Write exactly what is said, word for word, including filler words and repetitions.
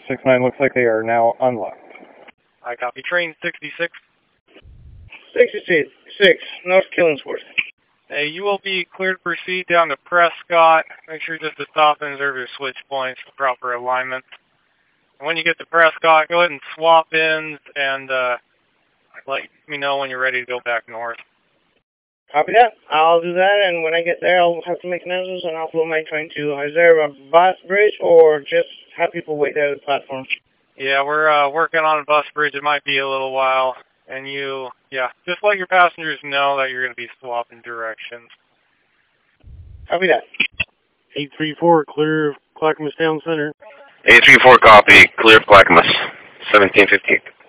six nine, looks like they are now unlocked. I copy. Train sixty-six. sixty-six, North Killingsworth. Hey, you will be cleared to proceed down to Prescott. Make sure just to stop and observe your switch points for proper alignment. And when you get to Prescott, go ahead and swap ends and uh, let me know when you're ready to go back north. Copy that. I'll do that, and when I get there, I'll have to make announcements, and I'll flow my train to. Is there a bus bridge, or just have people wait there at the platform? Yeah, we're uh, working on a bus bridge. It might be a little while. And you, yeah, just let your passengers know that you're going to be swapping directions. Copy that. eight three four, clear of Clackamas Town Center. eight three four, copy. Clear of Clackamas. seventeen fifty-eight.